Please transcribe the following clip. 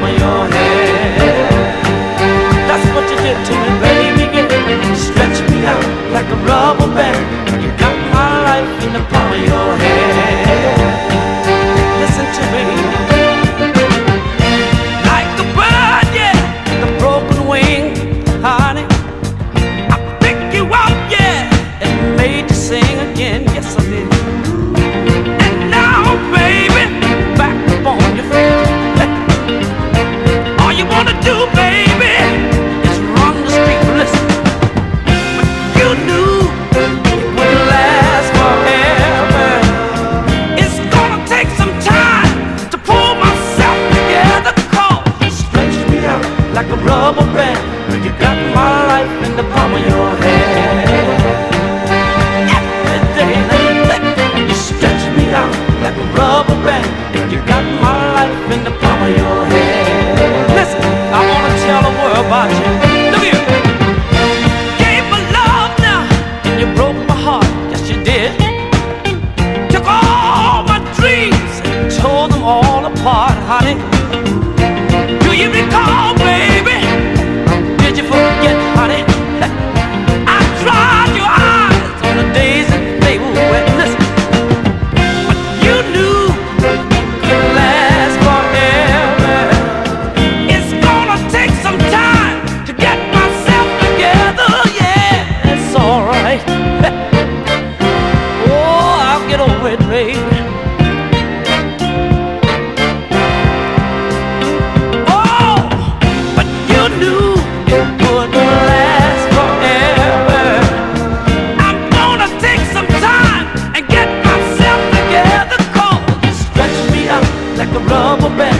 of your hand. That's what you did to me, baby. You stretched me out like a rubber band. You got my life in the palm of your hand. Listen to me. Like a bird, yeah, the broken wing, honey. I picked you up, yeah, and made you sing again. Yes, I did. And now, baby, back up on your feet. All you wanna do, baby, is run the street. Listen, but you knew it wouldn't last forever. It's gonna take some time to pull myself together. 'Cause you stretched me out like a rubber band. You got my life in the palm of your hand. Every day, you stretch me out like a rubber band. You got my life in the palm of your hand. Listen, I wanna tell the world about you. Look here. Gave my love now, and you broke my heart. Yes, you did. Took all my dreams and tore them all apart, honey. Do you recall, baby? Did you forget, honey? I dried your eyes on the days that they were wet. Listen, but you knew it couldn't last forever. It's gonna take some time to get myself together. Yeah, it's alright. Oh, I'll get over it, baby. Oh, but you knew it wouldn't last forever. I'm gonna take some time and get myself together. 'Cause you stretch me out like a rubber band.